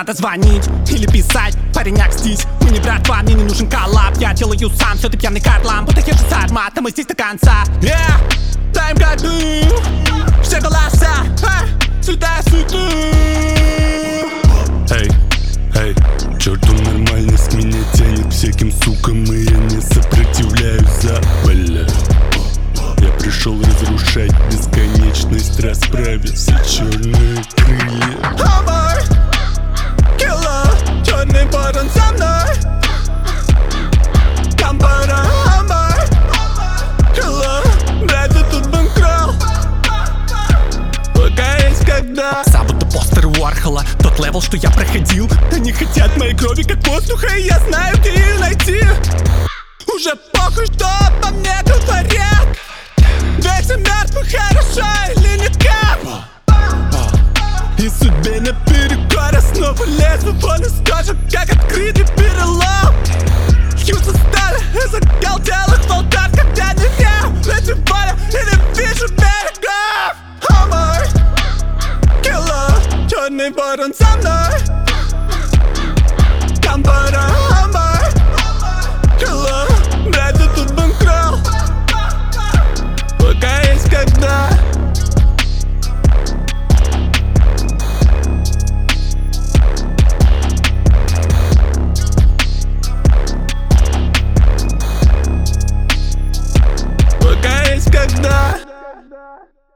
надо звонить или писать, парень, акстись. Мы не братва, мне не нужен коллаб. Я делаю сам, все ты пьяный карлам. Будто я же с арматом, и здесь до конца. Дай им году все голоса, святая суету. Эй, черту нормальность меня тянет всяким сукам, и я не сопротивляюсь, бля. Я пришел разрушать бесконечность, расправить все черные крылья. Хаммер, киллер, черный ворон со мной. Камбара, хаммер, киллер, блядь, я тут банкрол. Пока есть когда. Попса будто постер Уорхола, тот левел, что я проходил. Они хотят моей крови как воздуха, и я знаю, где ее найти. Уже похуй, что обо мне говорят. Дайте мертвых хорошо или нет как. И судьбе наперекор, я снова лезу вон из кожи, как открытый перелом. Хьюстон старый из оголтелых волков, когда не верю в эти воли и не вижу берегов. Хаммер, киллер, черный ворон со мной. Камбара, хаммер, киллер, блядь, я тут банкрол. Пока есть когда. Пока есть когда.